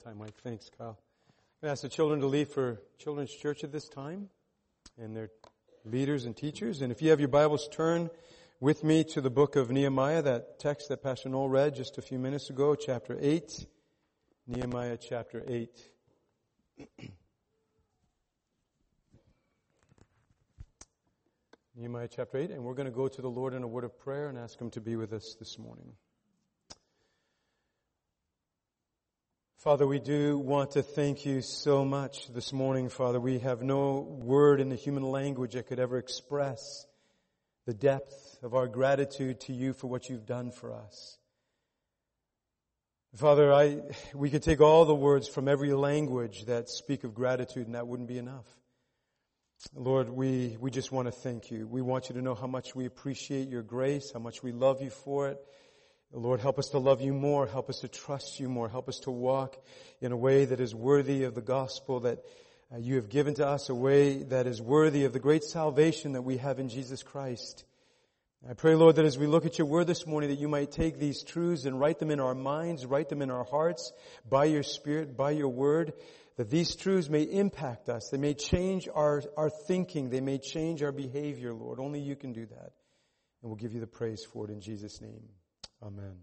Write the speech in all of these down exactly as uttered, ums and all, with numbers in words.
time, Mike. Thanks, Kyle. I'm going to ask the children to leave for Children's Church at this time, and their leaders and teachers. And if you have your Bibles, turn with me to the book of Nehemiah, that text that Pastor Noel read just a few minutes ago, chapter eight. Nehemiah chapter eight. Nehemiah chapter eight, and we're going to go to the Lord in a word of prayer and ask Him to be with us this morning. Father, we do want to thank You so much this morning, Father. We have no word in the human language that could ever express the depth of our gratitude to You for what You've done for us. Father, I, we could take all the words from every language that speak of gratitude, and that wouldn't be enough. Lord, we, we just want to thank You. We want You to know how much we appreciate Your grace, how much we love You for it. Lord, help us to love You more. Help us to trust You more. Help us to walk in a way that is worthy of the gospel that uh, You have given to us, a way that is worthy of the great salvation that we have in Jesus Christ. I pray, Lord, that as we look at Your word this morning, that You might take these truths and write them in our minds, write them in our hearts by Your Spirit, by Your word, that these truths may impact us. They may change our, our thinking. They may change our behavior, Lord. Only You can do that. And we'll give You the praise for it in Jesus' name. Amen.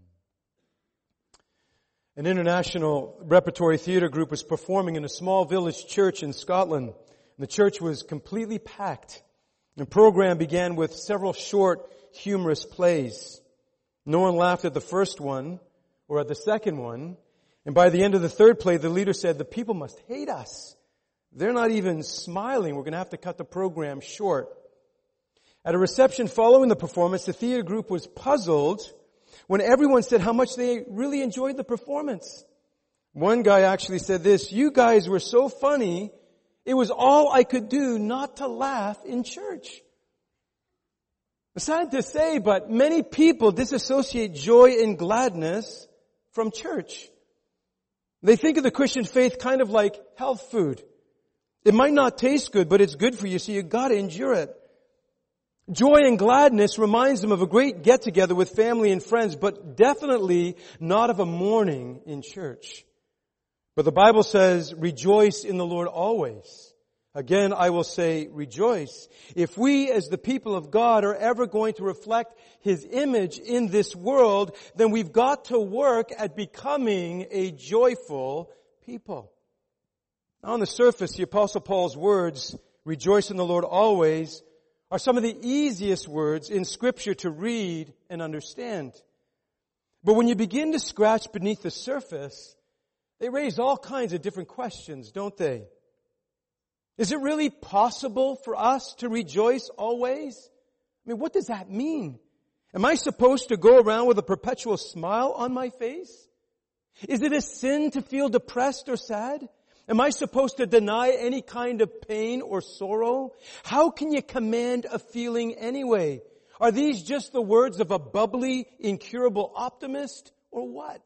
An international repertory theater group was performing in a small village church in Scotland. And the church was completely packed. The program began with several short, humorous plays. No one laughed at the first one or at the second one. And by the end of the third play, the leader said, "The people must hate us. They're not even smiling. We're going to have to cut the program short." At a reception following the performance, the theater group was puzzled when everyone said how much they really enjoyed the performance. One guy actually said this, "You guys were so funny, it was all I could do not to laugh in church." It's sad to say, but many people disassociate joy and gladness from church. They think of the Christian faith kind of like health food. It might not taste good, but it's good for you, so you gotta endure it. Joy and gladness reminds them of a great get-together with family and friends, but definitely not of a morning in church. But the Bible says, "Rejoice in the Lord always." Again, I will say, rejoice. If we as the people of God are ever going to reflect His image in this world, then we've got to work at becoming a joyful people. Now, on the surface, the Apostle Paul's words, "Rejoice in the Lord always," are some of the easiest words in Scripture to read and understand. But when you begin to scratch beneath the surface, they raise all kinds of different questions, don't they? Is it really possible for us to rejoice always? I mean, what does that mean? Am I supposed to go around with a perpetual smile on my face? Is it a sin to feel depressed or sad? Am I supposed to deny any kind of pain or sorrow? How can you command a feeling anyway? Are these just the words of a bubbly, incurable optimist, or what?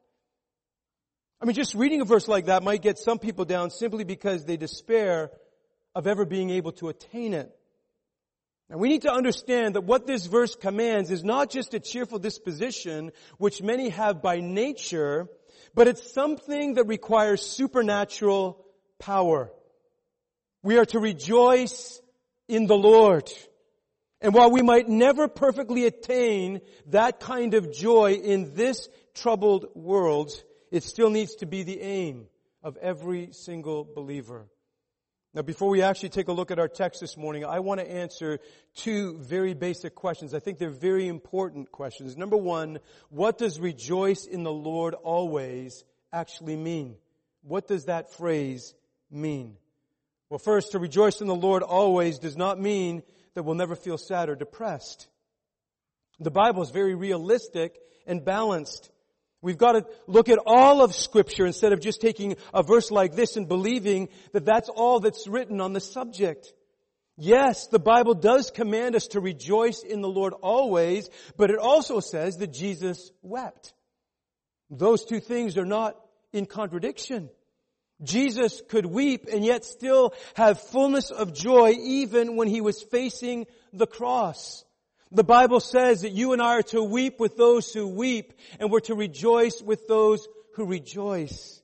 I mean, just reading a verse like that might get some people down simply because they despair of ever being able to attain it. And we need to understand that what this verse commands is not just a cheerful disposition, which many have by nature, but it's something that requires supernatural power. We are to rejoice in the Lord. And while we might never perfectly attain that kind of joy in this troubled world, it still needs to be the aim of every single believer. Now, before we actually take a look at our text this morning, I want to answer two very basic questions. I think they're very important questions. Number one, what does rejoice in the Lord always actually mean? What does that phrase mean? Well, first, to rejoice in the Lord always does not mean that we'll never feel sad or depressed. The Bible is very realistic and balanced. We've got to look at all of Scripture instead of just taking a verse like this and believing that that's all that's written on the subject. Yes, the Bible does command us to rejoice in the Lord always, but it also says that Jesus wept. Those two things are not in contradiction. Jesus could weep and yet still have fullness of joy even when He was facing the cross. The Bible says that you and I are to weep with those who weep, and we're to rejoice with those who rejoice.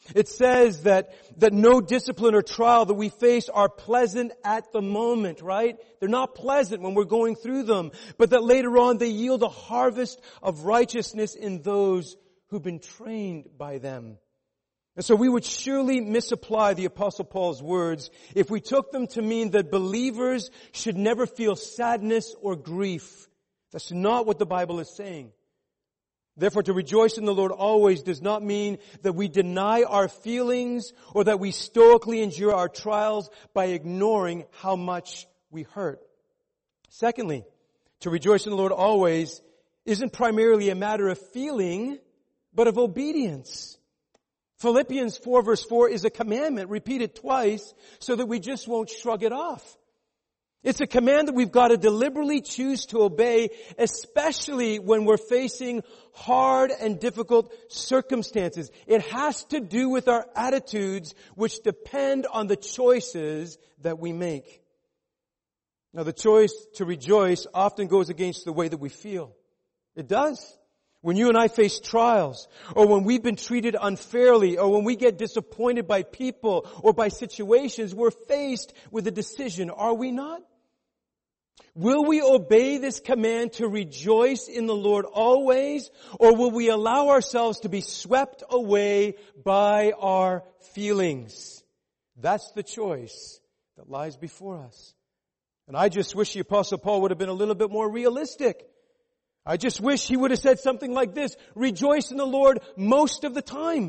It says that, that no discipline or trial that we face are pleasant at the moment, right? They're not pleasant when we're going through them, but that later on they yield a harvest of righteousness in those who've been trained by them. And so we would surely misapply the Apostle Paul's words if we took them to mean that believers should never feel sadness or grief. That's not what the Bible is saying. Therefore, to rejoice in the Lord always does not mean that we deny our feelings or that we stoically endure our trials by ignoring how much we hurt. Secondly, to rejoice in the Lord always isn't primarily a matter of feeling, but of obedience. Philippians four verse four is a commandment repeated twice so that we just won't shrug it off. It's a command that we've got to deliberately choose to obey, especially when we're facing hard and difficult circumstances. It has to do with our attitudes, which depend on the choices that we make. Now, the choice to rejoice often goes against the way that we feel. It does. When you and I face trials, or when we've been treated unfairly, or when we get disappointed by people or by situations, we're faced with a decision, are we not? Will we obey this command to rejoice in the Lord always, or will we allow ourselves to be swept away by our feelings? That's the choice that lies before us. And I just wish the Apostle Paul would have been a little bit more realistic. I just wish he would have said something like this: rejoice in the Lord most of the time.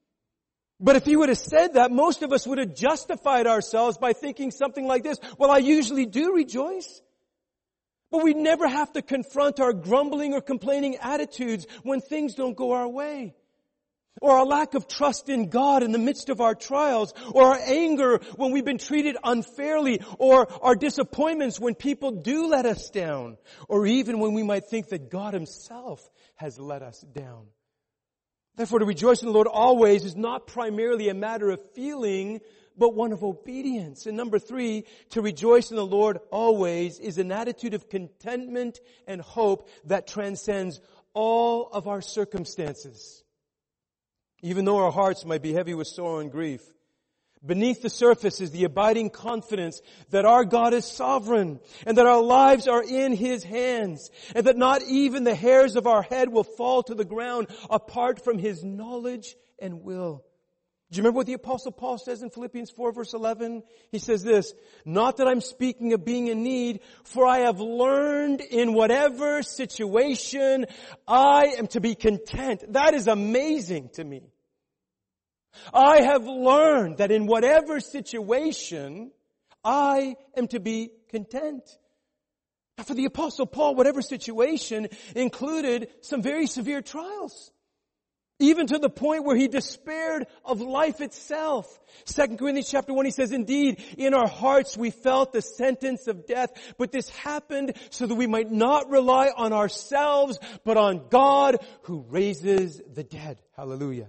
But if he would have said that, most of us would have justified ourselves by thinking something like this: well, I usually do rejoice. But we never have to confront our grumbling or complaining attitudes when things don't go our way. Or our lack of trust in God in the midst of our trials. Or our anger when we've been treated unfairly. Or our disappointments when people do let us down. Or even when we might think that God Himself has let us down. Therefore, to rejoice in the Lord always is not primarily a matter of feeling, but one of obedience. And number three, to rejoice in the Lord always is an attitude of contentment and hope that transcends all of our circumstances. Even though our hearts might be heavy with sorrow and grief, beneath the surface is the abiding confidence that our God is sovereign and that our lives are in His hands and that not even the hairs of our head will fall to the ground apart from His knowledge and will. Do you remember what the Apostle Paul says in Philippians four verse eleven? He says this: not that I'm speaking of being in need, for I have learned in whatever situation I am to be content. That is amazing to me. I have learned that in whatever situation I am to be content. Now, for the Apostle Paul, whatever situation included some very severe trials. Even to the point where he despaired of life itself. Second Corinthians chapter one, he says, indeed, in our hearts we felt the sentence of death, but this happened so that we might not rely on ourselves, but on God who raises the dead. Hallelujah.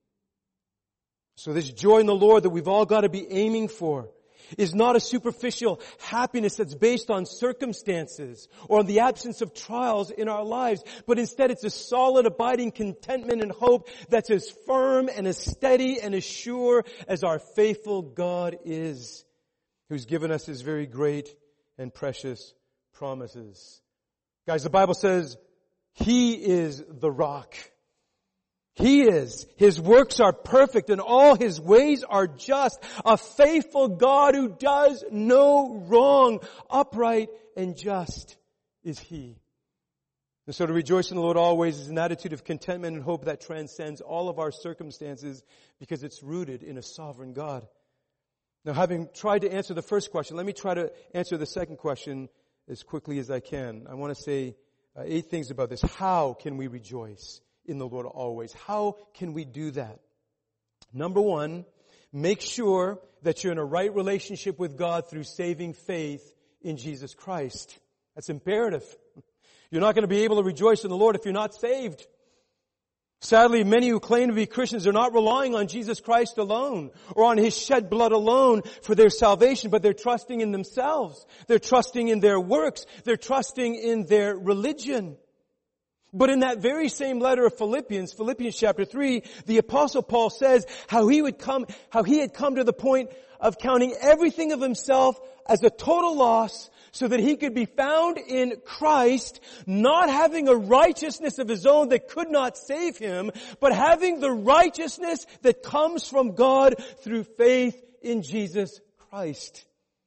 So this joy in the Lord that we've all got to be aiming for is not a superficial happiness that's based on circumstances or on the absence of trials in our lives, but instead it's a solid, abiding contentment and hope that's as firm and as steady and as sure as our faithful God is, who's given us His very great and precious promises. Guys, the Bible says He is the rock. He is. His works are perfect and all His ways are just. A faithful God who does no wrong. Upright and just is He. And so to rejoice in the Lord always is an attitude of contentment and hope that transcends all of our circumstances because it's rooted in a sovereign God. Now, having tried to answer the first question, let me try to answer the second question as quickly as I can. I want to say uh, eight things about this. How can we rejoice in the Lord always? How can we do that? Number one, make sure that you're in a right relationship with God through saving faith in Jesus Christ. That's imperative. You're not going to be able to rejoice in the Lord if you're not saved. Sadly, many who claim to be Christians are not relying on Jesus Christ alone or on His shed blood alone for their salvation, but they're trusting in themselves. They're trusting in their works. They're trusting in their religion. But in that very same letter of Philippians, Philippians chapter three, the Apostle Paul says how he would come, how he had come to the point of counting everything of himself as a total loss so that he could be found in Christ, not having a righteousness of his own that could not save him, but having the righteousness that comes from God through faith in Jesus Christ.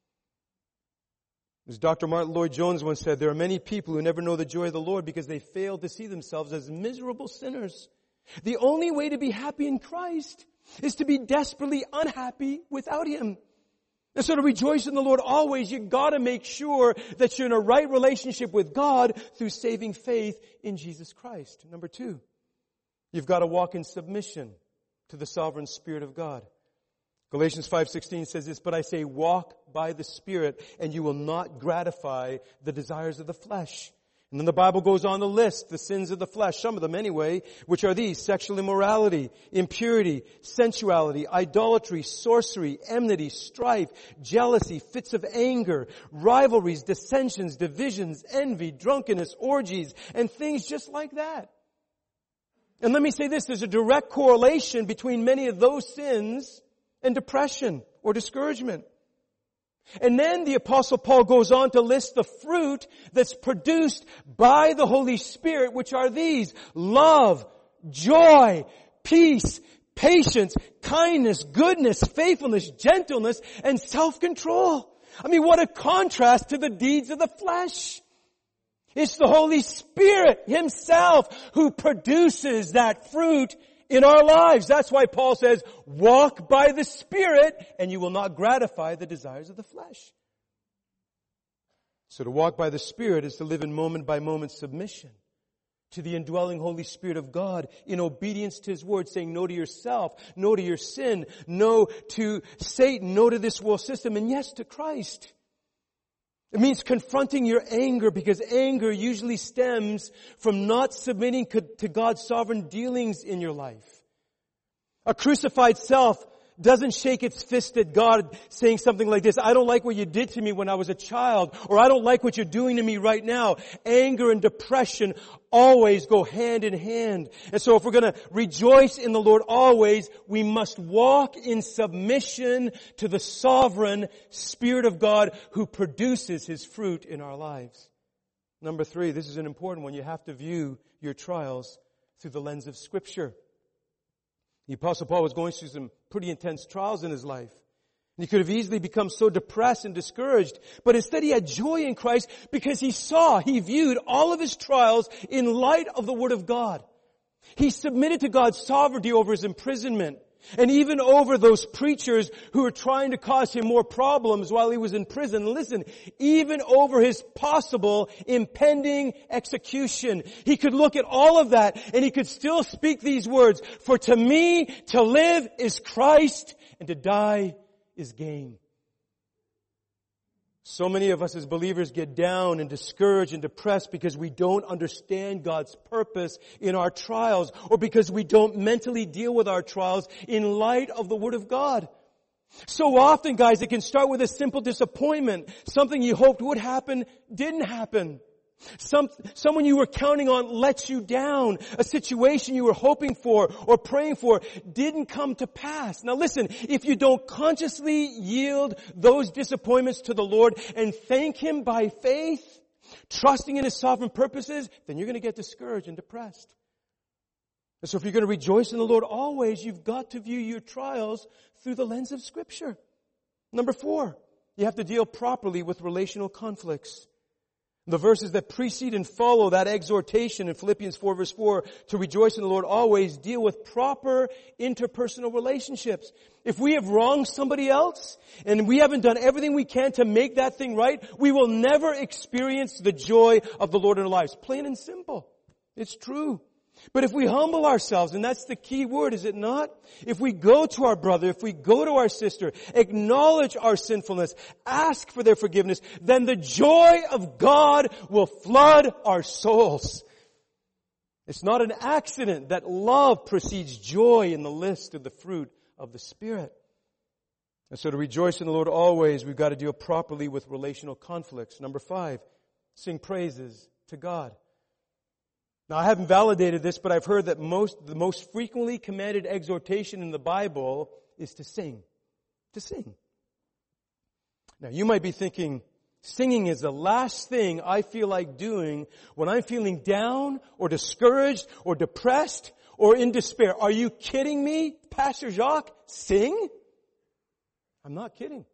As Doctor Martin Lloyd-Jones once said, there are many people who never know the joy of the Lord because they fail to see themselves as miserable sinners. The only way to be happy in Christ is to be desperately unhappy without Him. And so to rejoice in the Lord always, you gotta make sure that you're in a right relationship with God through saving faith in Jesus Christ. Number two, you've got to walk in submission to the sovereign Spirit of God. Galatians five sixteen says this, but I say walk by the Spirit and you will not gratify the desires of the flesh. And then the Bible goes on to list the sins of the flesh, some of them anyway, which are these: sexual immorality, impurity, sensuality, idolatry, sorcery, enmity, strife, jealousy, fits of anger, rivalries, dissensions, divisions, envy, drunkenness, orgies, and things just like that. And let me say this, there's a direct correlation between many of those sins and depression or discouragement. And then the Apostle Paul goes on to list the fruit that's produced by the Holy Spirit, which are these: love, joy, peace, patience, kindness, goodness, faithfulness, gentleness, and self-control. I mean, what a contrast to the deeds of the flesh. It's the Holy Spirit Himself who produces that fruit in our lives. That's why Paul says, walk by the Spirit and you will not gratify the desires of the flesh. So to walk by the Spirit is to live in moment by moment submission to the indwelling Holy Spirit of God in obedience to His Word, saying no to yourself, no to your sin, no to Satan, no to this world system, and yes to Christ. It means confronting your anger, because anger usually stems from not submitting to God's sovereign dealings in your life. A crucified self doesn't shake its fist at God saying something like this: I don't like what you did to me when I was a child, or I don't like what you're doing to me right now. Anger and depression always go hand in hand. And so if we're going to rejoice in the Lord always, we must walk in submission to the sovereign Spirit of God who produces His fruit in our lives. Number three, this is an important one. You have to view your trials through the lens of Scripture. The Apostle Paul was going through some pretty intense trials in his life. And he could have easily become so depressed and discouraged. But instead he had joy in Christ because he saw, he viewed all of his trials in light of the Word of God. He submitted to God's sovereignty over his imprisonment. And even over those preachers who were trying to cause him more problems while he was in prison. Listen, even over his possible impending execution, he could look at all of that and he could still speak these words: for to me to live is Christ and to die is gain. So many of us as believers get down and discouraged and depressed because we don't understand God's purpose in our trials, or because we don't mentally deal with our trials in light of the Word of God. So often, guys, it can start with a simple disappointment. Something you hoped would happen didn't happen. Some, someone you were counting on lets you down. A situation you were hoping for or praying for didn't come to pass. Now listen, if you don't consciously yield those disappointments to the Lord and thank Him by faith, trusting in His sovereign purposes, then you're going to get discouraged and depressed. And so if you're going to rejoice in the Lord always, you've got to view your trials through the lens of Scripture. Number four, you have to deal properly with relational conflicts. The verses that precede and follow that exhortation in Philippians four verse four to rejoice in the Lord always deal with proper interpersonal relationships. If we have wronged somebody else and we haven't done everything we can to make that thing right, we will never experience the joy of the Lord in our lives. Plain and simple. It's true. But if we humble ourselves, and that's the key word, is it not? If we go to our brother, if we go to our sister, acknowledge our sinfulness, ask for their forgiveness, then the joy of God will flood our souls. It's not an accident that love precedes joy in the list of the fruit of the Spirit. And so to rejoice in the Lord always, we've got to deal properly with relational conflicts. Number five, sing praises to God. Now, I haven't validated this, but I've heard that most, the most frequently commanded exhortation in the Bible is to sing. To sing. Now, you might be thinking, singing is the last thing I feel like doing when I'm feeling down or discouraged or depressed or in despair. Are you kidding me, Pastor Jacques? Sing? I'm not kidding.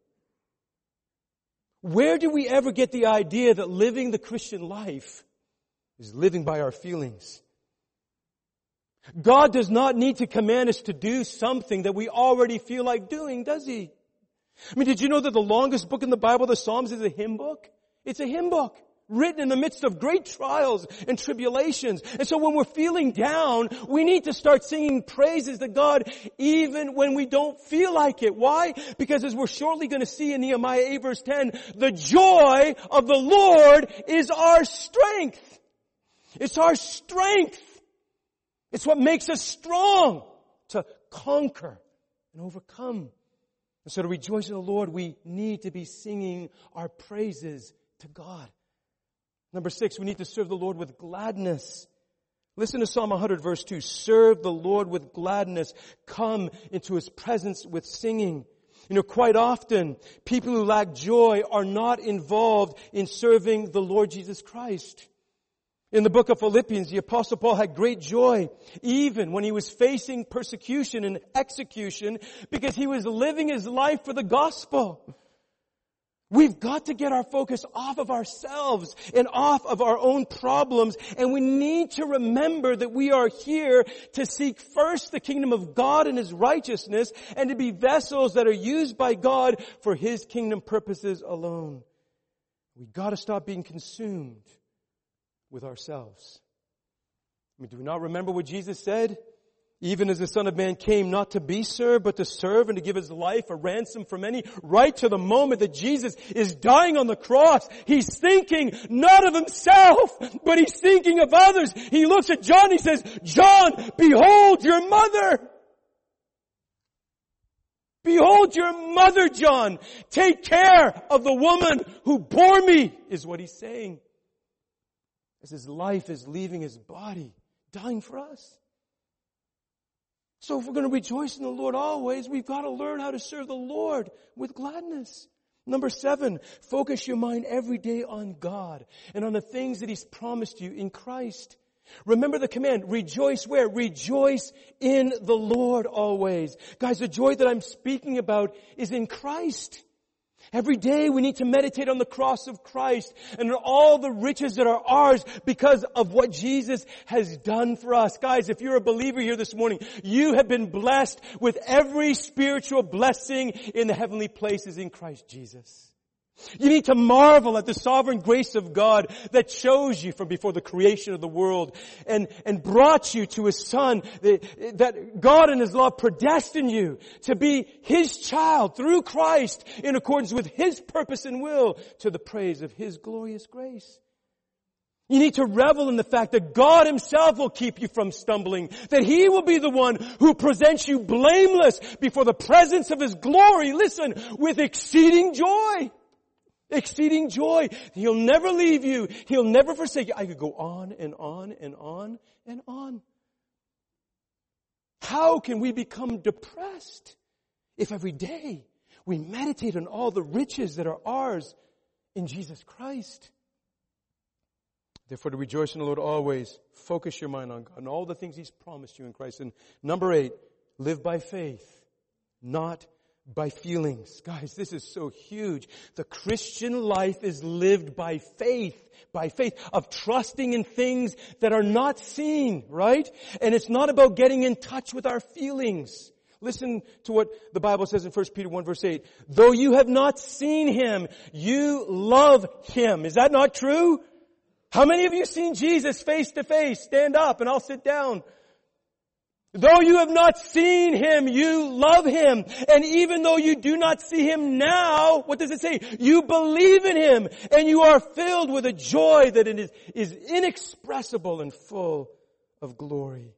Where do we ever get the idea that living the Christian life is living by our feelings? God does not need to command us to do something that we already feel like doing, does He? I mean, did you know that the longest book in the Bible, the Psalms, is a hymn book? It's a hymn book written in the midst of great trials and tribulations. And so when we're feeling down, we need to start singing praises to God even when we don't feel like it. Why? Because as we're shortly going to see in Nehemiah eight verse ten, the joy of the Lord is our strength. It's our strength. It's what makes us strong to conquer and overcome. And so to rejoice in the Lord, we need to be singing our praises to God. Number six, we need to serve the Lord with gladness. Listen to Psalm one hundred verse two. Serve the Lord with gladness. Come into His presence with singing. You know, quite often, people who lack joy are not involved in serving the Lord Jesus Christ. In the book of Philippians, the Apostle Paul had great joy, even when he was facing persecution and execution, because he was living his life for the gospel. We've got to get our focus off of ourselves and off of our own problems, and we need to remember that we are here to seek first the kingdom of God and His righteousness, and to be vessels that are used by God for His kingdom purposes alone. We've got to stop being consumed with ourselves. I mean, do we not remember what Jesus said? Even as the Son of Man came not to be served, but to serve and to give His life a ransom for many. Right to the moment that Jesus is dying on the cross, He's thinking not of Himself, but He's thinking of others. He looks at John and He says, John, behold your mother. Behold your mother, John. Take care of the woman who bore me, is what He's saying. As His life is leaving His body, dying for us. So if we're going to rejoice in the Lord always, we've got to learn how to serve the Lord with gladness. Number seven, focus your mind every day on God and on the things that He's promised you in Christ. Remember the command, rejoice where? Rejoice in the Lord always. Guys, the joy that I'm speaking about is in Christ. Every day we need to meditate on the cross of Christ and on all the riches that are ours because of what Jesus has done for us. Guys, if you're a believer here this morning, you have been blessed with every spiritual blessing in the heavenly places in Christ Jesus. You need to marvel at the sovereign grace of God that chose you from before the creation of the world and, and brought you to His Son, that, that God in His love predestined you to be His child through Christ in accordance with His purpose and will to the praise of His glorious grace. You need to revel in the fact that God Himself will keep you from stumbling, that He will be the one who presents you blameless before the presence of His glory, listen, with exceeding joy. Exceeding joy. He'll never leave you. He'll never forsake you. I could go on and on and on and on. How can we become depressed if every day we meditate on all the riches that are ours in Jesus Christ? Therefore, to rejoice in the Lord always, focus your mind on God and all the things He's promised you in Christ. And number eight, live by faith, not by feelings. Guys, this is so huge. The Christian life is lived by faith, by faith of trusting in things that are not seen, right? And it's not about getting in touch with our feelings. Listen to what the Bible says in First Peter one verse eight. Though you have not seen Him, you love Him. Is that not true? How many of you have seen Jesus face to face? Stand up and I'll sit down. Though you have not seen Him, you love Him. And even though you do not see Him now, what does it say? You believe in Him and you are filled with a joy that it is, is inexpressible and full of glory.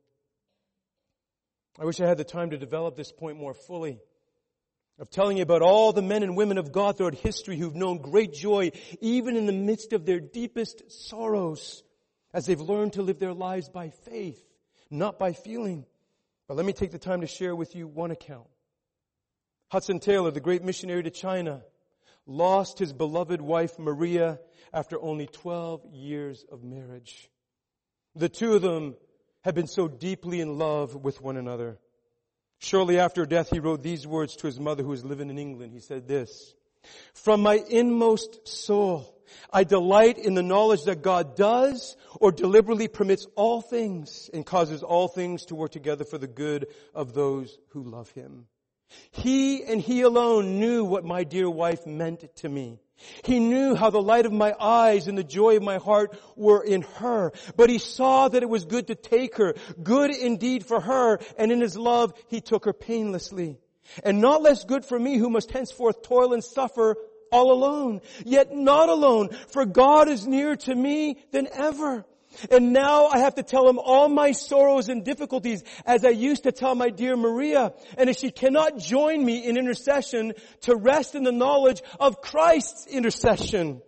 I wish I had the time to develop this point more fully, of telling you about all the men and women of God throughout history who've known great joy even in the midst of their deepest sorrows. as they've learned to live their lives by faith, not by feeling. But let me take the time to share with you one account. Hudson Taylor, the great missionary to China, lost his beloved wife Maria after only twelve years of marriage. The two of them had been so deeply in love with one another. Shortly after death, he wrote these words to his mother who was living in England. He said this, "From my inmost soul, I delight in the knowledge that God does or deliberately permits all things and causes all things to work together for the good of those who love Him." He and He alone knew what my dear wife meant to me. He knew how the light of my eyes and the joy of my heart were in her. But He saw that it was good to take her, good indeed for her, and in His love He took her painlessly. And not less good for me, who must henceforth toil and suffer all alone. Yet not alone, for God is nearer to me than ever. And now I have to tell Him all my sorrows and difficulties, as I used to tell my dear Maria. And if she cannot join me in intercession, to rest in the knowledge of Christ's intercession.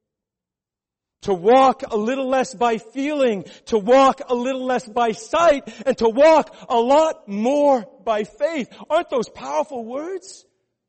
To walk a little less by feeling, to walk a little less by sight, and to walk a lot more by faith. Aren't those powerful words?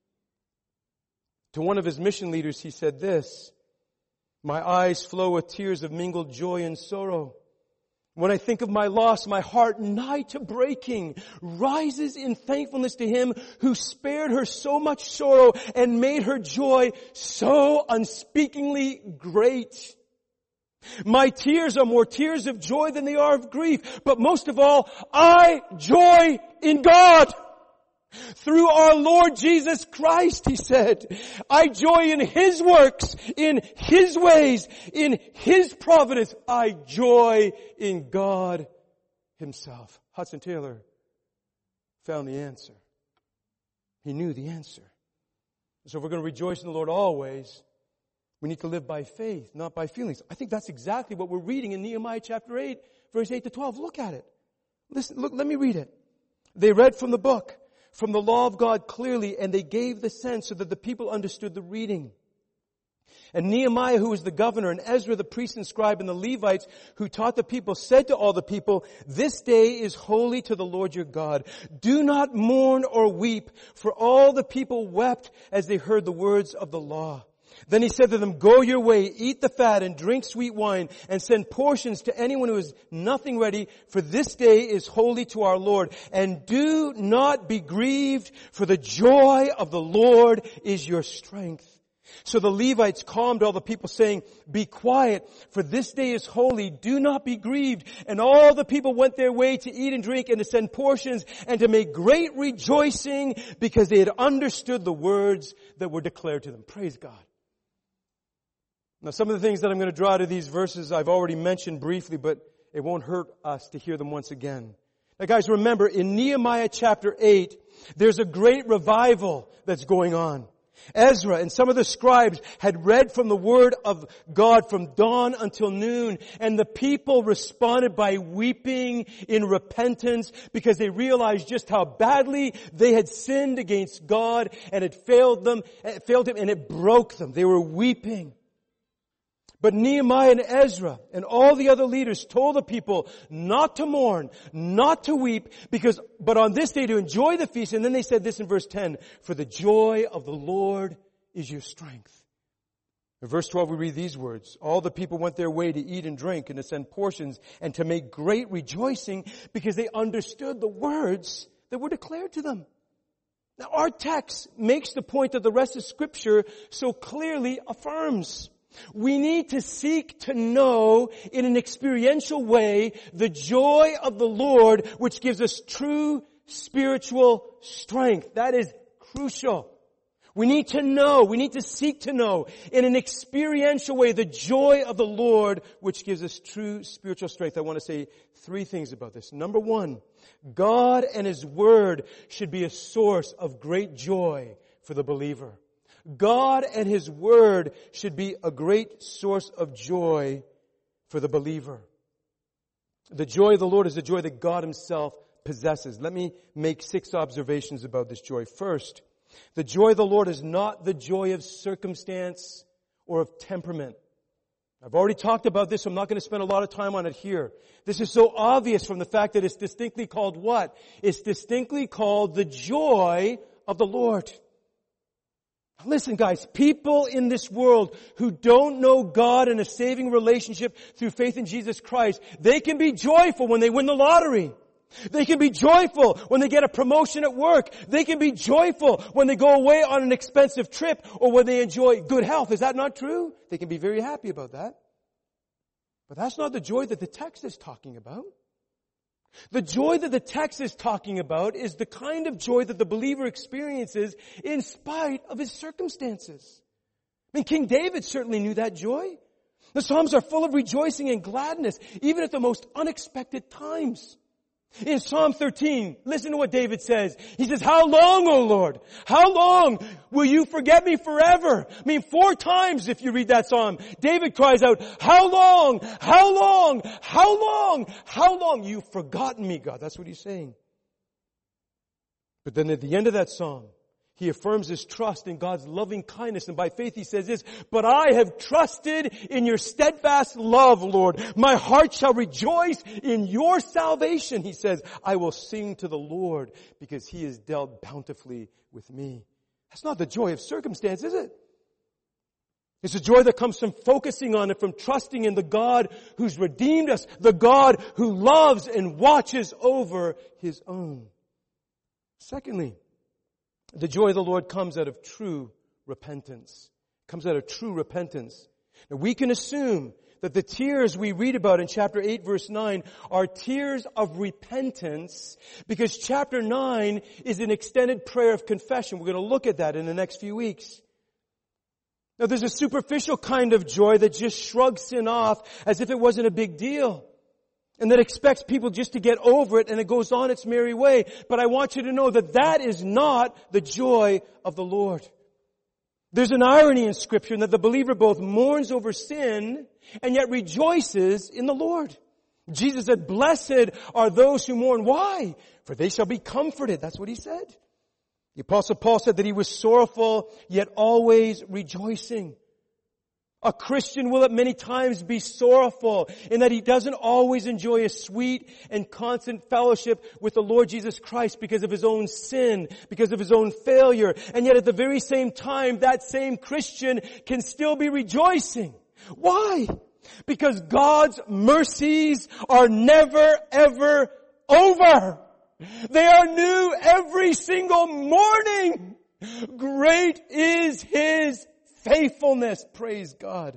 To one of his mission leaders, he said this, "My eyes flow with tears of mingled joy and sorrow. When I think of my loss, my heart, nigh to breaking, rises in thankfulness to Him who spared her so much sorrow and made her joy so unspeakingly great. My tears are more tears of joy than they are of grief, but most of all, I joy in God. Through our Lord Jesus Christ," he said, "I joy in His works, in His ways, in His providence. I joy in God Himself." Hudson Taylor found the answer. He knew the answer. So if we're going to rejoice in the Lord always, we need to live by faith, not by feelings. I think that's exactly what we're reading in Nehemiah chapter eight, verse eight to twelve. Look at it. Listen, look, let me read it. They read from the book, from the law of God clearly, and they gave the sense so that the people understood the reading. And Nehemiah, who was the governor, and Ezra, the priest and scribe, and the Levites, who taught the people, said to all the people, "This day is holy to the Lord your God. Do not mourn or weep," for all the people wept as they heard the words of the law. Then he said to them, "Go your way, eat the fat and drink sweet wine, and send portions to anyone who has nothing ready, for this day is holy to our Lord. And do not be grieved, for the joy of the Lord is your strength." So the Levites calmed all the people, saying, "Be quiet, for this day is holy. Do not be grieved." And all the people went their way to eat and drink and to send portions and to make great rejoicing, because they had understood the words that were declared to them. Praise God. Now, some of the things that I'm going to draw out of these verses I've already mentioned briefly, but it won't hurt us to hear them once again. Now, guys, remember, in Nehemiah chapter eight, there's a great revival that's going on. Ezra and some of the scribes had read from the Word of God from dawn until noon, and the people responded by weeping in repentance because they realized just how badly they had sinned against God, and it failed them, it failed Him, and it broke them. They were weeping. But Nehemiah and Ezra and all the other leaders told the people not to mourn, not to weep, because, but on this day to enjoy the feast. And then they said this in verse ten, "For the joy of the Lord is your strength." In verse twelve we read these words, "All the people went their way to eat and drink and to send portions and to make great rejoicing, because they understood the words that were declared to them." Now our text makes the point that the rest of Scripture so clearly affirms. We need to seek to know in an experiential way the joy of the Lord, which gives us true spiritual strength. That is crucial. We need to know, we need to seek to know in an experiential way the joy of the Lord, which gives us true spiritual strength. I want to say three things about this. Number one, God and His Word should be a source of great joy for the believer. God and His Word should be a great source of joy for the believer. The joy of the Lord is the joy that God Himself possesses. Let me make six observations about this joy. First, the joy of the Lord is not the joy of circumstance or of temperament. I've already talked about this, so I'm not going to spend a lot of time on it here. This is so obvious from the fact that it's distinctly called what? It's distinctly called the joy of the Lord. Listen, guys, people in this world who don't know God in a saving relationship through faith in Jesus Christ, they can be joyful when they win the lottery. They can be joyful when they get a promotion at work. They can be joyful when they go away on an expensive trip or when they enjoy good health. Is that not true? They can be very happy about that. But that's not the joy that the text is talking about. The joy that the text is talking about is the kind of joy that the believer experiences in spite of his circumstances. I mean, King David certainly knew that joy. The Psalms are full of rejoicing and gladness, even at the most unexpected times. In Psalm thirteen, listen to what David says. He says, how long, O Lord? How long will you forget me forever? I mean, four times if you read that psalm, David cries out, how long? How long? How long? How long? You've forgotten me, God. That's what he's saying. But then at the end of that psalm, he affirms his trust in God's loving kindness, and by faith he says this, but I have trusted in your steadfast love, Lord. My heart shall rejoice in your salvation. He says, I will sing to the Lord because he has dealt bountifully with me. That's not the joy of circumstance, is it? It's a joy that comes from focusing on it, from trusting in the God who's redeemed us, the God who loves and watches over his own. Secondly, the joy of the Lord comes out of true repentance. Comes out of true repentance. Now we can assume that the tears we read about in chapter eight verse nine are tears of repentance because chapter nine is an extended prayer of confession. We're going to look at that in the next few weeks. Now there's a superficial kind of joy that just shrugs sin off as if it wasn't a big deal. And that expects people just to get over it and it goes on its merry way. But I want you to know that that is not the joy of the Lord. There's an irony in Scripture in that the believer both mourns over sin and yet rejoices in the Lord. Jesus said, blessed are those who mourn. Why? For they shall be comforted. That's what he said. The Apostle Paul said that he was sorrowful yet always rejoicing. A Christian will at many times be sorrowful in that he doesn't always enjoy a sweet and constant fellowship with the Lord Jesus Christ because of his own sin, because of his own failure. And yet at the very same time, that same Christian can still be rejoicing. Why? Because God's mercies are never, ever over. They are new every single morning. Great is his faithfulness. Praise God.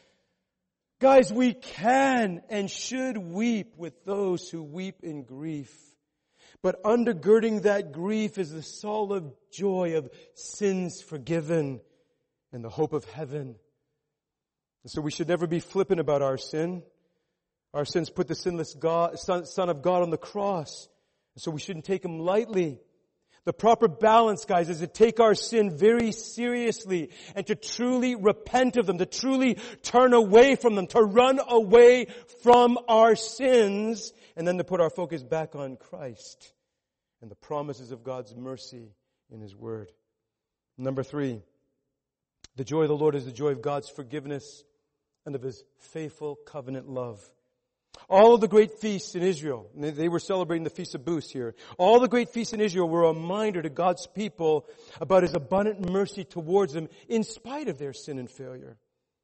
Guys, we can and should weep with those who weep in grief. But undergirding that grief is the solid joy of sins forgiven and the hope of heaven. And so we should never be flippant about our sin. Our sins put the sinless God, Son, Son of God on the cross. And so we shouldn't take him lightly. The proper balance, guys, is to take our sin very seriously and to truly repent of them, to truly turn away from them, to run away from our sins, and then to put our focus back on Christ and the promises of God's mercy in his word. Number three, the joy of the Lord is the joy of God's forgiveness and of his faithful covenant love. All of the great feasts in Israel, they were celebrating the Feast of Booths here. All the great feasts in Israel were a reminder to God's people about his abundant mercy towards them in spite of their sin and failure.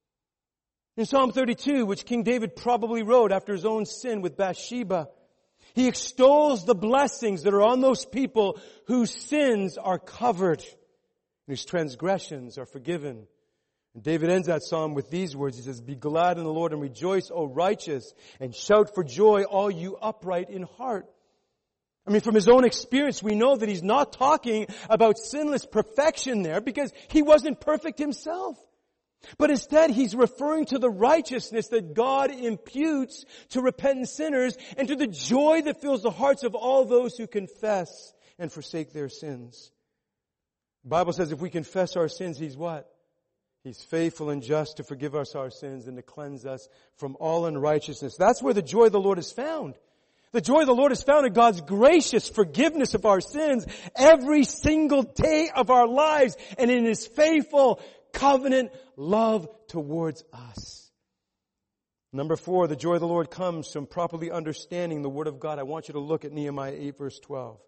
In Psalm thirty-two, which King David probably wrote after his own sin with Bathsheba, he extols the blessings that are on those people whose sins are covered, whose transgressions are forgiven. And David ends that psalm with these words. He says, be glad in the Lord and rejoice, O righteous, and shout for joy, all you upright in heart. I mean, from his own experience, we know that he's not talking about sinless perfection there because he wasn't perfect himself. But instead, he's referring to the righteousness that God imputes to repentant sinners and to the joy that fills the hearts of all those who confess and forsake their sins. The Bible says if we confess our sins, he's what? He's faithful and just to forgive us our sins and to cleanse us from all unrighteousness. That's where the joy of the Lord is found. The joy of the Lord is found in God's gracious forgiveness of our sins every single day of our lives and in his faithful covenant love towards us. Number four, the joy of the Lord comes from properly understanding the Word of God. I want you to look at Nehemiah eight verse twelve.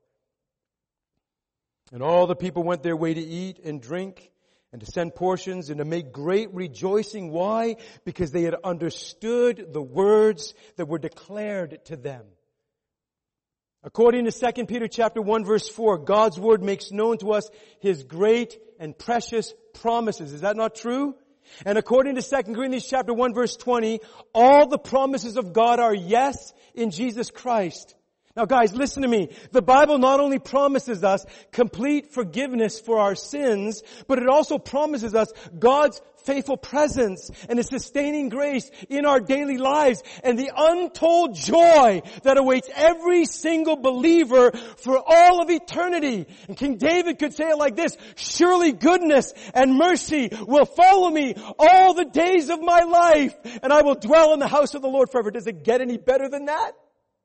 And all the people went their way to eat and drink and to send portions and to make great rejoicing. Why? Because they had understood the words that were declared to them. According to Second Peter chapter one verse four, God's Word makes known to us His great and precious promises. Is that not true? And according to Second Corinthians chapter one verse twenty, all the promises of God are yes in Jesus Christ. Now guys, listen to me. The Bible not only promises us complete forgiveness for our sins, but it also promises us God's faithful presence and His sustaining grace in our daily lives and the untold joy that awaits every single believer for all of eternity. And King David could say it like this: surely goodness and mercy will follow me all the days of my life, and I will dwell in the house of the Lord forever. Does it get any better than that?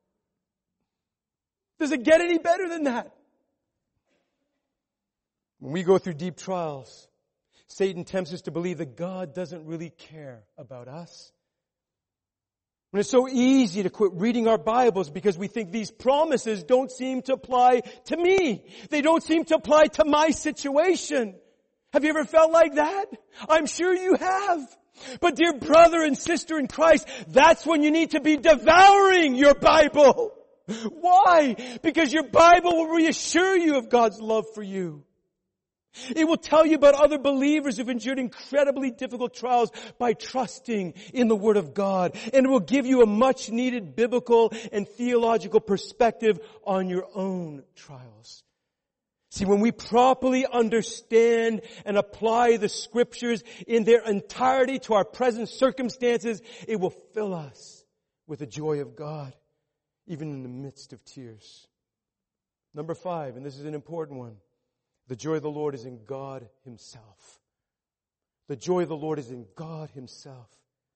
Does it get any better than that? When we go through deep trials, Satan tempts us to believe that God doesn't really care about us. And it's so easy to quit reading our Bibles because we think these promises don't seem to apply to me. They don't seem to apply to my situation. Have you ever felt like that? I'm sure you have. But dear brother and sister in Christ, that's when you need to be devouring your Bible. Why? Because your Bible will reassure you of God's love for you. It will tell you about other believers who've endured incredibly difficult trials by trusting in the Word of God. And it will give you a much needed biblical and theological perspective on your own trials. See, when we properly understand and apply the Scriptures in their entirety to our present circumstances, it will fill us with the joy of God, even in the midst of tears. Number five, and this is an important one, the joy of the Lord is in God Himself. The joy of the Lord is in God Himself.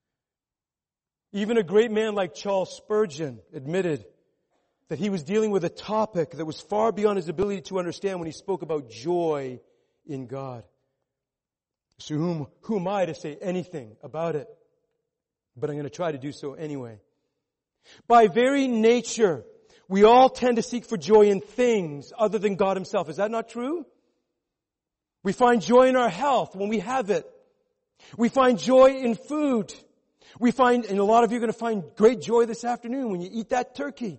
Even a great man like Charles Spurgeon admitted that he was dealing with a topic that was far beyond his ability to understand when he spoke about joy in God. So whom, who am I to say anything about it? But I'm going to try to do so anyway. By very nature, we all tend to seek for joy in things other than God Himself. Is that not true? We find joy in our health when we have it. We find joy in food. We find, and a lot of you are going to find great joy this afternoon when you eat that turkey.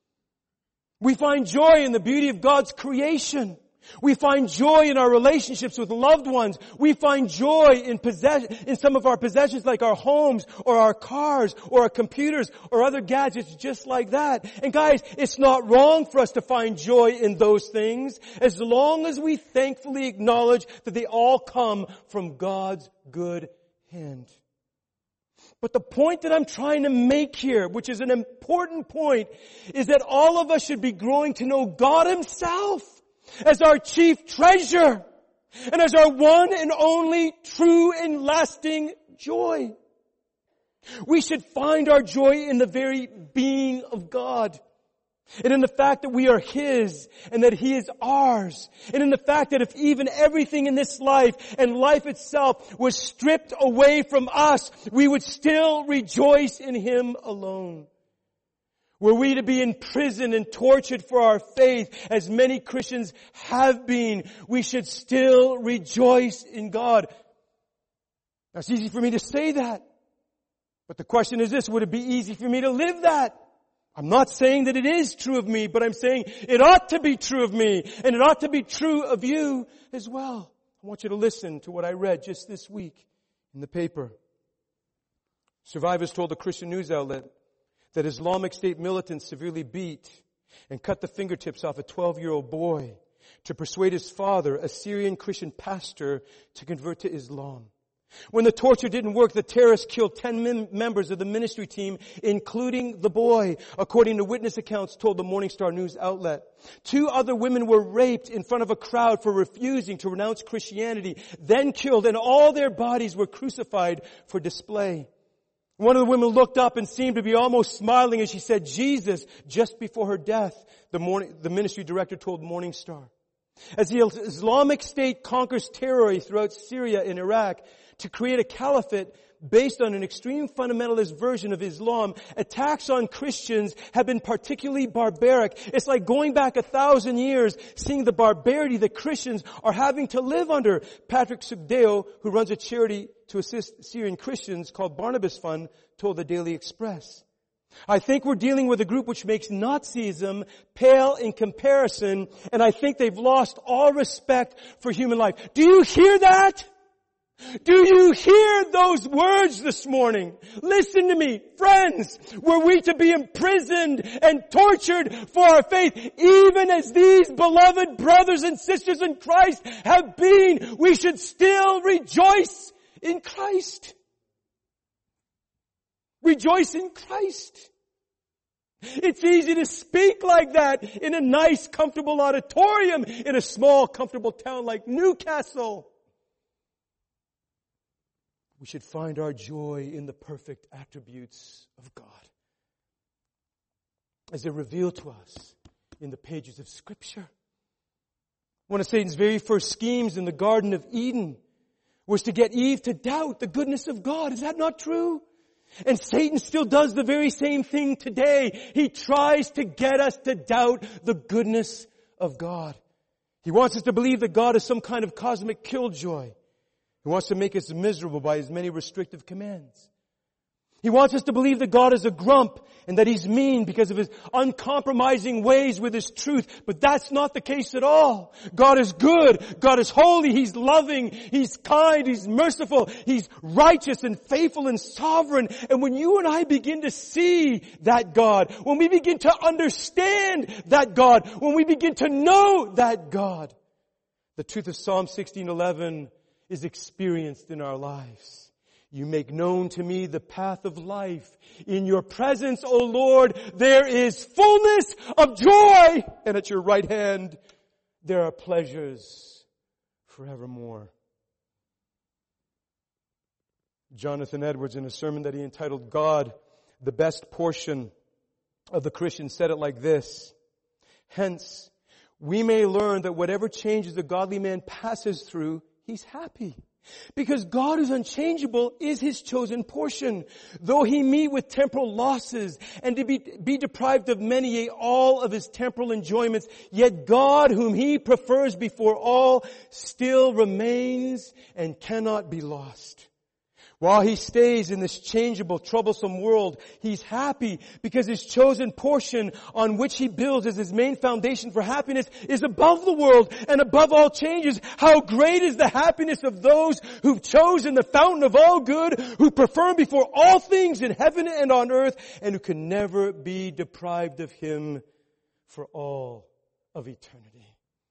We find joy in the beauty of God's creation. We find joy in our relationships with loved ones. We find joy in possess- in some of our possessions like our homes or our cars or our computers or other gadgets just like that. And guys, it's not wrong for us to find joy in those things as long as we thankfully acknowledge that they all come from God's good hand. But the point that I'm trying to make here, which is an important point, is that all of us should be growing to know God Himself as our chief treasure and as our one and only true and lasting joy. We should find our joy in the very being of God, and in the fact that we are His and that He is ours, and in the fact that if even everything in this life and life itself was stripped away from us, we would still rejoice in Him alone. Were we to be imprisoned and tortured for our faith, as many Christians have been, we should still rejoice in God. Now, it's easy for me to say that. But the question is this: would it be easy for me to live that? I'm not saying that it is true of me, but I'm saying it ought to be true of me, and it ought to be true of you as well. I want you to listen to what I read just this week in the paper. Survivors told the Christian news outlet that Islamic State militants severely beat and cut the fingertips off a twelve-year-old boy to persuade his father, a Syrian Christian pastor, to convert to Islam. When the torture didn't work, the terrorists killed ten mem- members of the ministry team, including the boy, according to witness accounts told the Morning Star news outlet. Two other women were raped in front of a crowd for refusing to renounce Christianity, then killed, and all their bodies were crucified for display. One of the women looked up and seemed to be almost smiling as she said, "Jesus," just before her death, the, morning, the ministry director told Morning Star. As the Islamic State conquers terror throughout Syria and Iraq to create a caliphate, based on an extreme fundamentalist version of Islam, attacks on Christians have been particularly barbaric. It's like going back a thousand years, seeing the barbarity that Christians are having to live under. Patrick Sugdeo, who runs a charity to assist Syrian Christians called Barnabas Fund, told the Daily Express, I think we're dealing with a group which makes Nazism pale in comparison, and I think they've lost all respect for human life. Do you hear that? Do you hear those words this morning? Listen to me, friends. Were we to be imprisoned and tortured for our faith, even as these beloved brothers and sisters in Christ have been, we should still rejoice in Christ. Rejoice in Christ. It's easy to speak like that in a nice, comfortable auditorium in a small, comfortable town like Newcastle. We should find our joy in the perfect attributes of God as they're revealed to us in the pages of Scripture. One of Satan's very first schemes in the Garden of Eden was to get Eve to doubt the goodness of God. Is that not true? And Satan still does the very same thing today. He tries to get us to doubt the goodness of God. He wants us to believe that God is some kind of cosmic killjoy. He wants to make us miserable by His many restrictive commands. He wants us to believe that God is a grump and that He's mean because of His uncompromising ways with His truth. But that's not the case at all. God is good. God is holy. He's loving. He's kind. He's merciful. He's righteous and faithful and sovereign. And when you and I begin to see that God, when we begin to understand that God, when we begin to know that God, the truth of Psalm sixteen eleven is experienced in our lives. You make known to me the path of life. In your presence, O Lord, there is fullness of joy. And at your right hand, there are pleasures forevermore. Jonathan Edwards, in a sermon that he entitled God, the Best Portion of the Christian, said it like this. Hence, we may learn that whatever changes a godly man passes through, he's happy. Because God is unchangeable is His chosen portion. Though He meet with temporal losses and to be, be deprived of many, yea, all of His temporal enjoyments, yet God, whom He prefers before all, still remains and cannot be lost. While He stays in this changeable, troublesome world, He's happy because His chosen portion on which He builds as His main foundation for happiness is above the world and above all changes. How great is the happiness of those who've chosen the fountain of all good, who prefer Him before all things in heaven and on earth, and who can never be deprived of Him for all of eternity.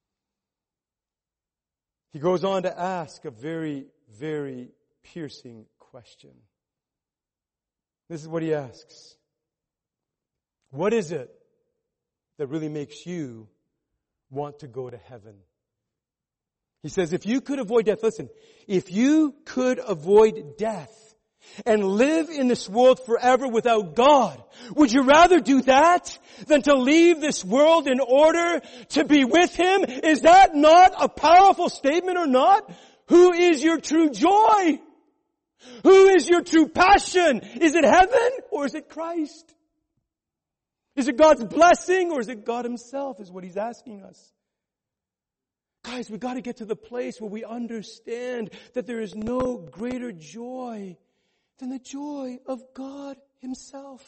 He goes on to ask a very, very piercing question. This is what he asks. What is it that really makes you want to go to heaven? He says, if you could avoid death, listen, if you could avoid death and live in this world forever without God, would you rather do that than to leave this world in order to be with Him? Is that not a powerful statement or not? Who is your true joy? Who is your true passion? Is it heaven or is it Christ? Is it God's blessing or is it God Himself, is what He's asking us. Guys, we've got to get to the place where we understand that there is no greater joy than the joy of God Himself.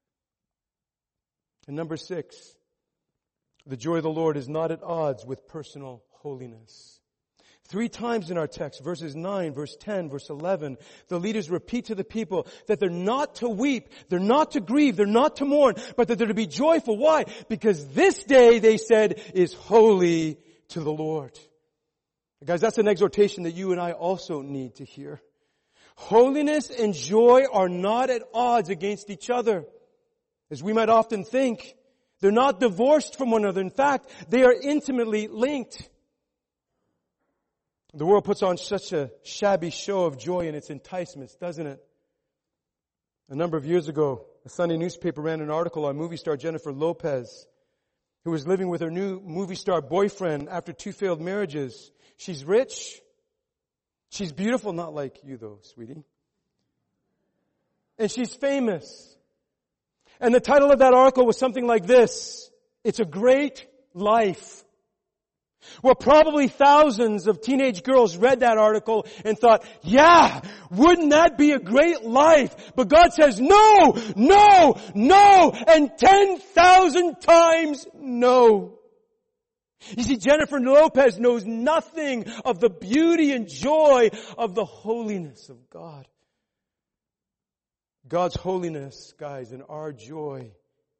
And number six, the joy of the Lord is not at odds with personal holiness. Three times in our text, verses nine, verse ten, verse eleven, the leaders repeat to the people that they're not to weep, they're not to grieve, they're not to mourn, but that they're to be joyful. Why? Because this day, they said, is holy to the Lord. Guys, that's an exhortation that you and I also need to hear. Holiness and joy are not at odds against each other. As we might often think, they're not divorced from one another. In fact, they are intimately linked. The world puts on such a shabby show of joy in its enticements, doesn't it? A number of years ago, a Sunday newspaper ran an article on movie star Jennifer Lopez, who was living with her new movie star boyfriend after two failed marriages. She's rich. She's beautiful, not like you though, sweetie. and she's famous. And the title of that article was something like this: It's a Great Life. Well, probably thousands of teenage girls read that article and thought, yeah, wouldn't that be a great life? But God says, no, no, no, and ten thousand times no. You see, Jennifer Lopez knows nothing of the beauty and joy of the holiness of God. God's holiness, guys, and our joy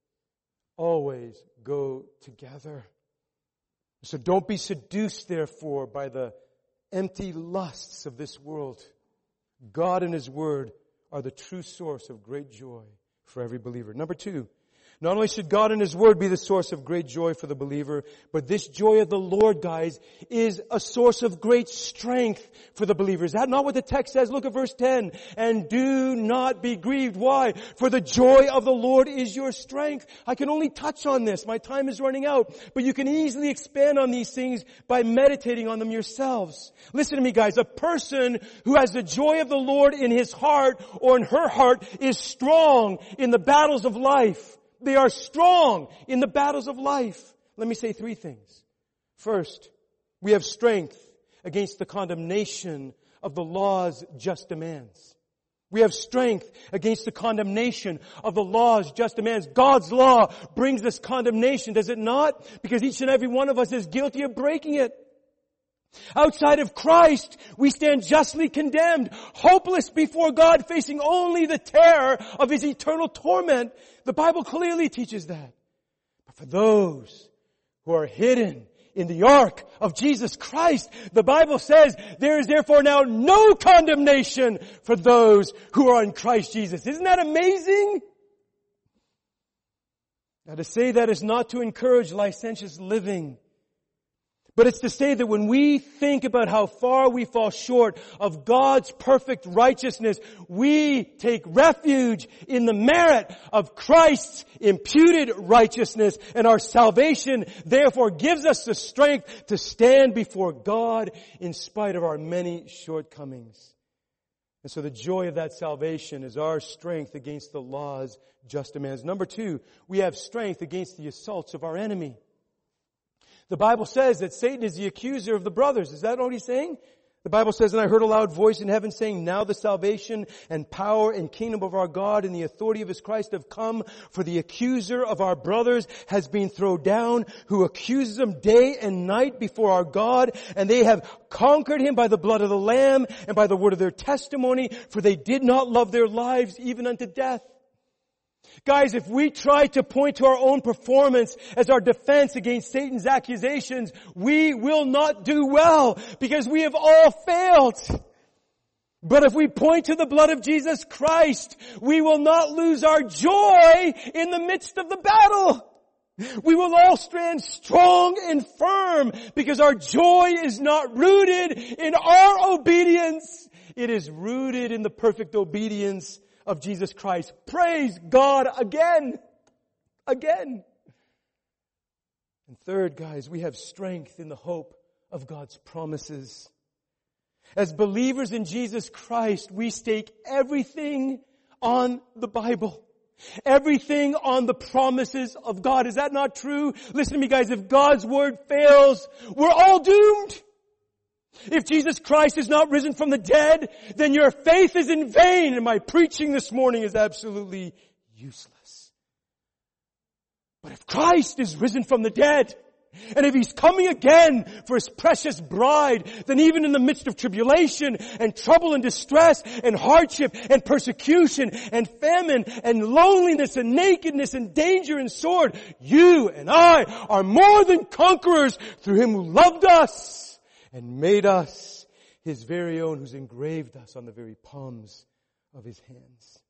always go together. So don't be seduced, therefore, by the empty lusts of this world. God and His Word are the true source of great joy for every believer. Number two, not only should God and His Word be the source of great joy for the believer, but this joy of the Lord, guys, is a source of great strength for the believer. Is that not what the text says? Look at verse ten. And do not be grieved. Why? For the joy of the Lord is your strength. I can only touch on this. My time is running out. But you can easily expand on these things by meditating on them yourselves. Listen to me, guys. A person who has the joy of the Lord in his heart or in her heart is strong in the battles of life. They are strong in the battles of life. Let me say three things. First, we have strength against the condemnation of the law's just demands. We have strength against the condemnation of the law's just demands. God's law brings us condemnation, does it not? Because each and every one of us is guilty of breaking it. Outside of Christ, we stand justly condemned, hopeless before God, facing only the terror of His eternal torment. The Bible clearly teaches that. But for those who are hidden in the ark of Jesus Christ, the Bible says, there is therefore now no condemnation for those who are in Christ Jesus. Isn't that amazing? Now, to say that is not to encourage licentious living, but it's to say that when we think about how far we fall short of God's perfect righteousness, we take refuge in the merit of Christ's imputed righteousness, and our salvation therefore gives us the strength to stand before God in spite of our many shortcomings. And so the joy of that salvation is our strength against the law's just demands. Number two, we have strength against the assaults of our enemy. The Bible says that Satan is the accuser of the brothers. Is that what he's saying? The Bible says, and I heard a loud voice in heaven saying, now the salvation and power and kingdom of our God and the authority of His Christ have come, for the accuser of our brothers has been thrown down, who accuses them day and night before our God, and they have conquered him by the blood of the Lamb and by the word of their testimony, for they did not love their lives even unto death. Guys, if we try to point to our own performance as our defense against Satan's accusations, we will not do well, because we have all failed. But if we point to the blood of Jesus Christ, we will not lose our joy in the midst of the battle. We will all stand strong and firm, because our joy is not rooted in our obedience. It is rooted in the perfect obedience of Jesus Christ. Praise God again. Again. And third, guys, we have strength in the hope of God's promises. As believers in Jesus Christ, we stake everything on the Bible. Everything on the promises of God. Is that not true? Listen to me, guys. If God's word fails, we're all doomed. If Jesus Christ is not risen from the dead, then your faith is in vain, and my preaching this morning is absolutely useless. But if Christ is risen from the dead, and if He's coming again for His precious bride, then even in the midst of tribulation and trouble and distress and hardship and persecution and famine and loneliness and nakedness and danger and sword, you and I are more than conquerors through Him who loved us and made us His very own, who's engraved us on the very palms of His hands.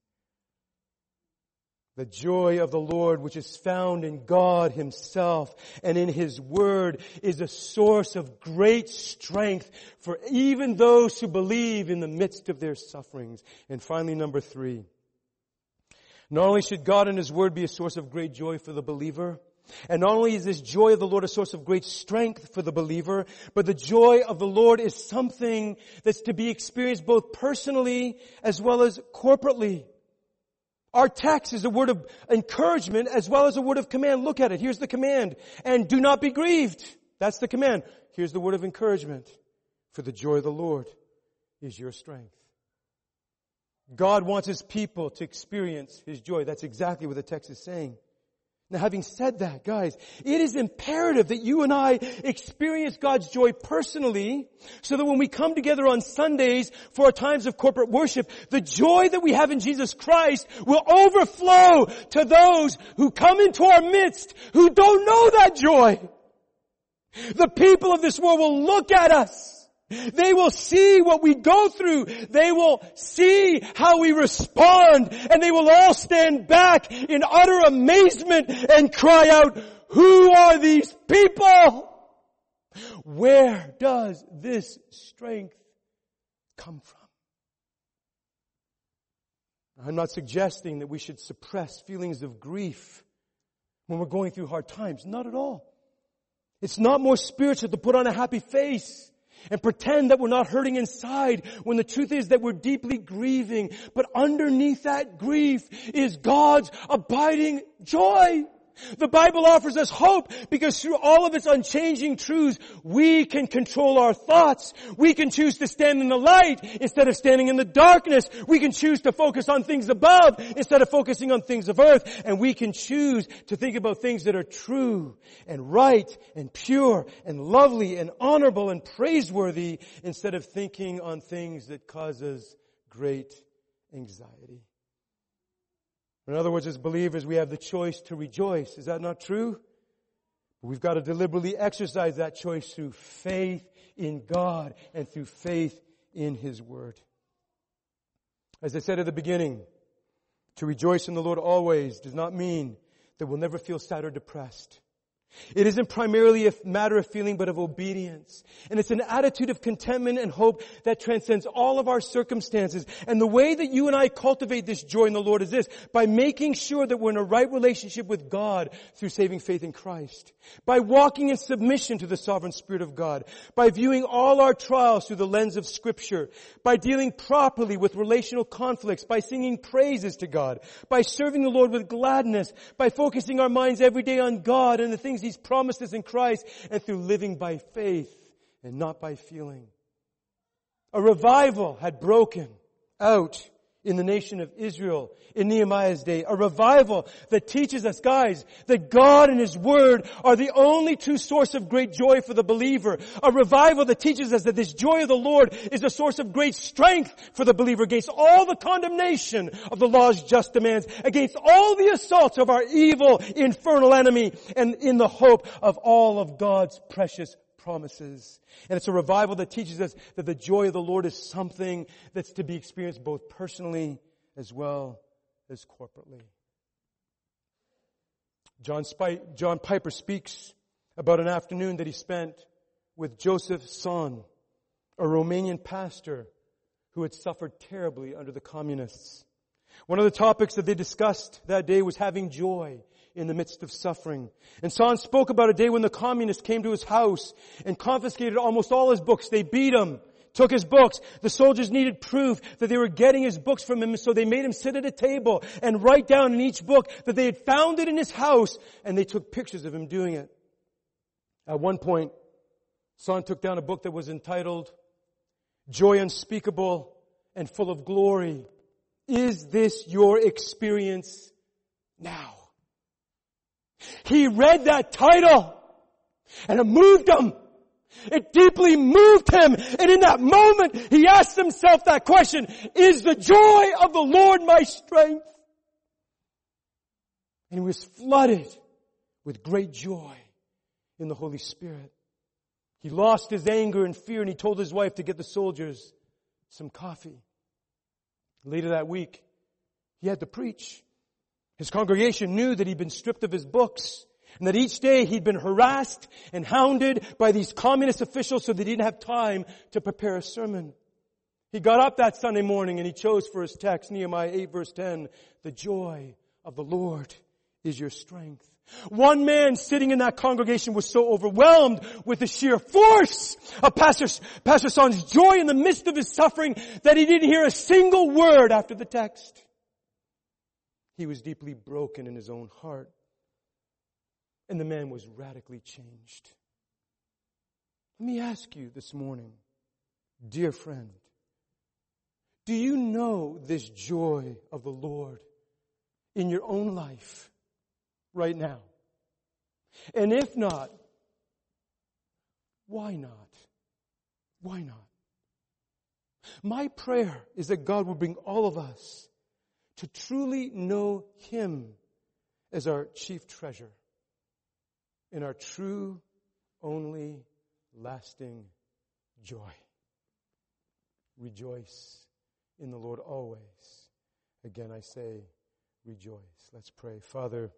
The joy of the Lord, which is found in God Himself and in His Word, is a source of great strength for even those who believe in the midst of their sufferings. And finally, number three, not only should God and His Word be a source of great joy for the believer, and not only is this joy of the Lord a source of great strength for the believer, but the joy of the Lord is something that's to be experienced both personally as well as corporately. Our text is a word of encouragement as well as a word of command. Look at it. Here's the command. And do not be grieved. That's the command. Here's the word of encouragement. For the joy of the Lord is your strength. God wants His people to experience His joy. That's exactly what the text is saying. Now, having said that, guys, it is imperative that you and I experience God's joy personally so that when we come together on Sundays for our times of corporate worship, the joy that we have in Jesus Christ will overflow to those who come into our midst who don't know that joy. The people of this world will look at us. They will see what we go through. They will see how we respond. And they will all stand back in utter amazement and cry out, who are these people? Where does this strength come from? I'm not suggesting that we should suppress feelings of grief when we're going through hard times. Not at all. It's not more spiritual to put on a happy face and pretend that we're not hurting inside when the truth is that we're deeply grieving. But underneath that grief is God's abiding joy. The Bible offers us hope because through all of its unchanging truths, we can control our thoughts. We can choose to stand in the light instead of standing in the darkness. We can choose to focus on things above instead of focusing on things of earth. And we can choose to think about things that are true and right and pure and lovely and honorable and praiseworthy instead of thinking on things that cause us great anxiety. In other words, as believers, we have the choice to rejoice. Is that not true? We've got to deliberately exercise that choice through faith in God and through faith in His Word. As I said at the beginning, to rejoice in the Lord always does not mean that we'll never feel sad or depressed. It isn't primarily a matter of feeling, but of obedience. And it's an attitude of contentment and hope that transcends all of our circumstances. And the way that you and I cultivate this joy in the Lord is this: by making sure that we're in a right relationship with God through saving faith in Christ. By walking in submission to the sovereign Spirit of God. By viewing all our trials through the lens of Scripture. By dealing properly with relational conflicts. By singing praises to God. By serving the Lord with gladness. By focusing our minds every day on God and the things He's promised us in Christ, and through living by faith and not by feeling. A revival had broken out in the nation of Israel in Nehemiah's day. A revival that teaches us, guys, that God and His Word are the only true source of great joy for the believer. A revival that teaches us that this joy of the Lord is a source of great strength for the believer against all the condemnation of the law's just demands, against all the assaults of our evil, infernal enemy, and in the hope of all of God's precious promises. And it's a revival that teaches us that the joy of the Lord is something that's to be experienced both personally as well as corporately. John, Spi- John Piper speaks about an afternoon that he spent with Joseph Son, a Romanian pastor who had suffered terribly under the communists. One of the topics that they discussed that day was having joy in the midst of suffering. And Son spoke about a day when the communists came to his house and confiscated almost all his books. They beat him, took his books. The soldiers needed proof that they were getting his books from him, so they made him sit at a table and write down in each book that they had found it in his house, and they took pictures of him doing it. At one point, Son took down a book that was entitled, Joy Unspeakable and Full of Glory. Is this your experience now? He read that title and it moved him. It deeply moved him. And in that moment, he asked himself that question, is the joy of the Lord my strength? And he was flooded with great joy in the Holy Spirit. He lost his anger and fear, and he told his wife to get the soldiers some coffee. Later that week, he had to preach. His congregation knew that he'd been stripped of his books, and that each day he'd been harassed and hounded by these communist officials so they didn't have time to prepare a sermon. He got up that Sunday morning and he chose for his text, Nehemiah eight verse ten, the joy of the Lord is your strength. One man sitting in that congregation was so overwhelmed with the sheer force of Pastor, Pastor Son's joy in the midst of his suffering that he didn't hear a single word after the text. He was deeply broken in his own heart. And the man was radically changed. Let me ask you this morning, dear friend, do you know this joy of the Lord in your own life right now? And if not, why not? Why not? My prayer is that God will bring all of us to truly know Him as our chief treasure and our true, only, lasting joy. Rejoice in the Lord always. Again, I say, rejoice. Let's pray. Father,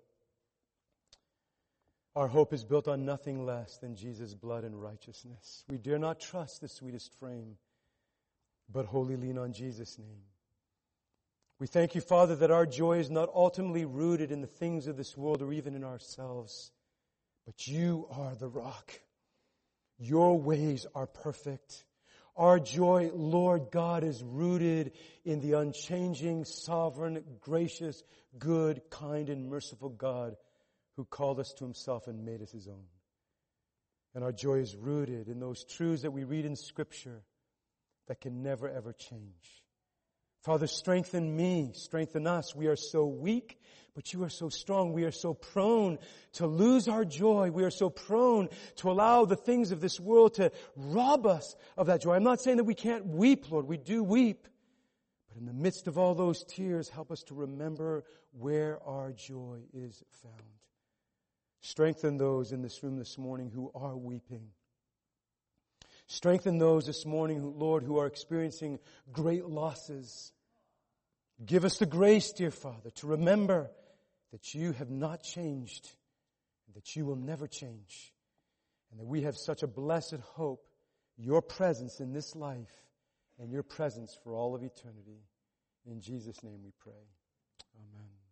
our hope is built on nothing less than Jesus' blood and righteousness. We dare not trust the sweetest frame, but wholly lean on Jesus' name. We thank you, Father, that our joy is not ultimately rooted in the things of this world or even in ourselves, but you are the rock. Your ways are perfect. Our joy, Lord God, is rooted in the unchanging, sovereign, gracious, good, kind, and merciful God who called us to Himself and made us His own. And our joy is rooted in those truths that we read in Scripture that can never, ever change. Father, strengthen me, strengthen us. We are so weak, but you are so strong. We are so prone to lose our joy. We are so prone to allow the things of this world to rob us of that joy. I'm not saying that we can't weep, Lord. We do weep. But in the midst of all those tears, help us to remember where our joy is found. Strengthen those in this room this morning who are weeping. Strengthen those this morning, Lord, who are experiencing great losses. Give us the grace, dear Father, to remember that you have not changed, and that you will never change, and that we have such a blessed hope, your presence in this life, and your presence for all of eternity. In Jesus' name we pray. Amen.